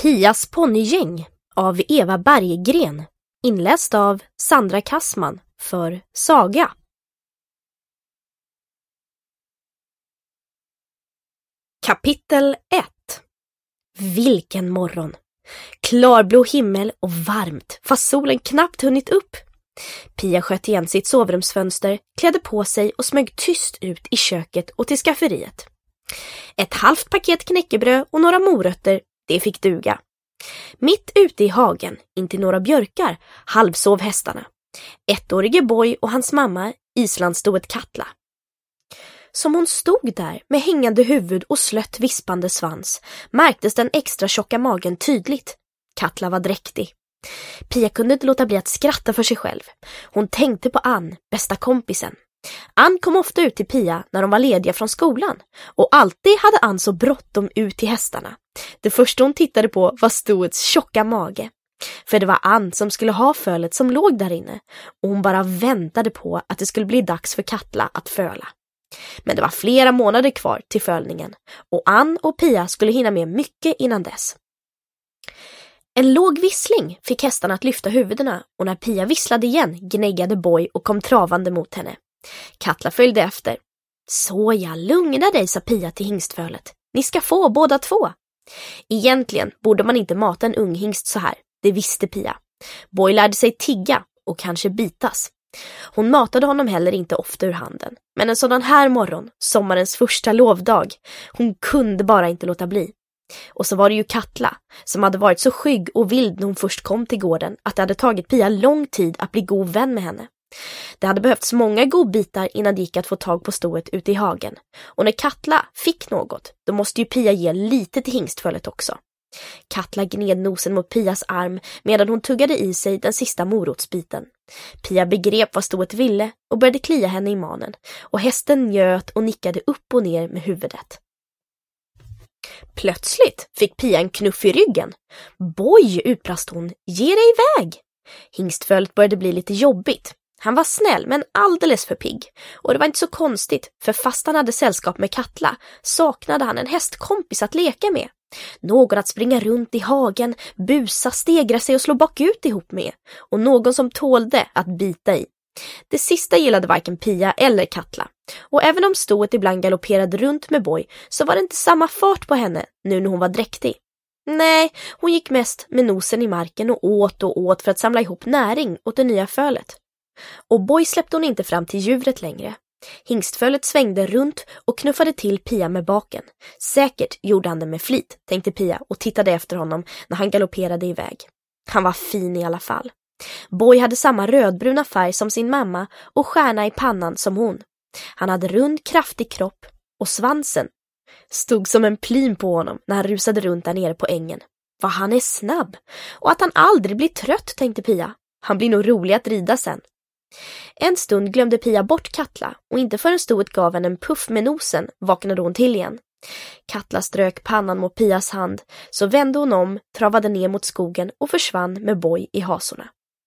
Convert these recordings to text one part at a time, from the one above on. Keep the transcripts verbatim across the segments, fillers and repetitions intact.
Pias ponnygäng av Eva Berggren, inläst av Sandra Kassman för Saga. Kapitel ett. Vilken morgon! Klarblå himmel och varmt, fast solen knappt hunnit upp. Pia sköt igen sitt sovrumsfönster, klädde på sig och smög tyst ut i köket och till skafferiet. Ett halvt paket knäckebröd och några morötter, det fick duga. Mitt ute i hagen, intill några björkar, halvsov hästarna. Ettårige Boy och hans mamma, islandsstoet Katla. Som hon stod där med hängande huvud och slött vispande svans märktes den extra tjocka magen tydligt. Katla var dräktig. Pia kunde inte låta bli att skratta för sig själv. Hon tänkte på Ann, bästa kompisen. Ann kom ofta ut till Pia när de var lediga från skolan, och alltid hade Ann så bråttom ut till hästarna. Det första hon tittade på var stoets tjocka mage. För det var Ann som skulle ha fölet som låg där inne, och hon bara väntade på att det skulle bli dags för Katla att föla. Men det var flera månader kvar till fölningen, och Ann och Pia skulle hinna med mycket innan dess. En låg vissling fick hästarna att lyfta huvudena, och när Pia visslade igen gnäggade Boy och kom travande mot henne. Katla följde efter. Så jag lugna dig, sa Pia till hingstfölet. Ni ska få båda två. Egentligen borde man inte mata en ung hingst så här, det visste Pia. Boy lärde sig tigga och kanske bitas. Hon matade honom heller inte ofta ur handen. Men en sådan här morgon, sommarens första lovdag, hon kunde bara inte låta bli. Och så var det ju Katla, som hade varit så skygg och vild när hon först kom till gården att det hade tagit Pia lång tid att bli god vän med henne. Det hade behövts många godbitar innan det gick att få tag på stoet ute i hagen. Och när Katla fick något, då måste ju Pia ge lite till hingstfölet också. Katla gned nosen mot Pias arm medan hon tuggade i sig den sista morotsbiten. Pia begrep vad stoet ville och började klia henne i manen, och hästen njöt och nickade upp och ner med huvudet. Plötsligt fick Pia en knuff i ryggen. Boy, utbrast hon, ge dig iväg! Hingstfölet började bli lite jobbigt. Han var snäll men alldeles för pigg, och det var inte så konstigt, för fast han hade sällskap med Katla saknade han en hästkompis att leka med. Någon att springa runt i hagen, busa, stegra sig och slå bakut ihop med, och någon som tålde att bita i. Det sista gillade varken Pia eller Katla, och även om stoet ibland galopperade runt med Boy så var det inte samma fart på henne nu när hon var dräktig. Nej, hon gick mest med nosen i marken och åt och åt för att samla ihop näring åt det nya fölet. Och Boy släppte hon inte fram till djuret längre. Hingstfölet svängde runt och knuffade till Pia med baken. Säkert gjorde han det med flit, tänkte Pia och tittade efter honom när han galopperade iväg. Han var fin i alla fall. Boy hade samma rödbruna färg som sin mamma och stjärna i pannan som hon. Han hade rund, kraftig kropp, och svansen stod som en plym på honom när han rusade runt där nere på ängen. Vad han är snabb, och att han aldrig blir trött, tänkte Pia. Han blir nog rolig att rida sen. En stund glömde Pia bort Katla, och inte förrän stoet gav henne en puff med nosen vaknade hon till igen. Katla strök pannan mot Pias hand, så vände hon om, travade ner mot skogen och försvann med Boy i hasorna.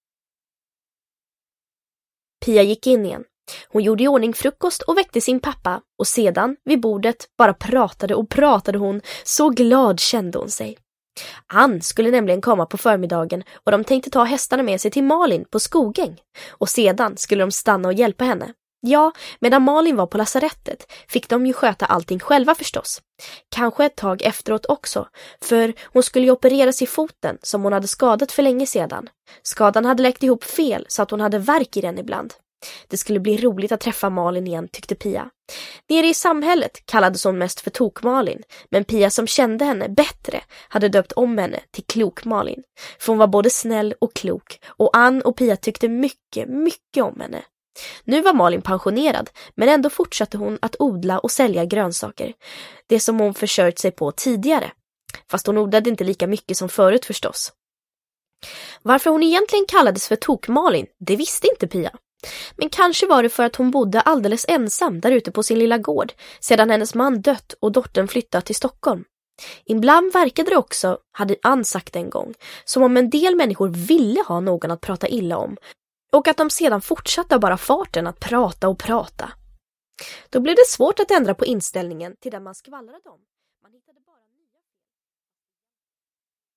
Pia gick in igen. Hon gjorde i ordning frukost och väckte sin pappa, och sedan vid bordet bara pratade och pratade hon, så glad kände hon sig. Ann skulle nämligen komma på förmiddagen, och de tänkte ta hästarna med sig till Malin på Skogäng, och sedan skulle de stanna och hjälpa henne. Ja, medan Malin var på lasarettet fick de ju sköta allting själva förstås. Kanske ett tag efteråt också, för hon skulle ju opereras i foten som hon hade skadat för länge sedan. Skadan hade läkt ihop fel så att hon hade värk i den ibland. Det skulle bli roligt att träffa Malin igen, tyckte Pia. Nere i samhället kallades hon mest för Tok-Malin, men Pia som kände henne bättre hade döpt om henne till Klok-Malin. För hon var både snäll och klok, och Ann och Pia tyckte mycket, mycket om henne. Nu var Malin pensionerad, men ändå fortsatte hon att odla och sälja grönsaker. Det som hon försörjt sig på tidigare. Fast hon odlade inte lika mycket som förut förstås. Varför hon egentligen kallades för Tok-Malin, det visste inte Pia. Men kanske var det för att hon bodde alldeles ensam där ute på sin lilla gård sedan hennes man dött och dottern flyttat till Stockholm. Ibland verkade det också, hade Ann sagt en gång, som om en del människor ville ha någon att prata illa om, och att de sedan fortsatte bara farten att prata och prata. Då blev det svårt att ändra på inställningen till den man skvallrade om. Man hittade bara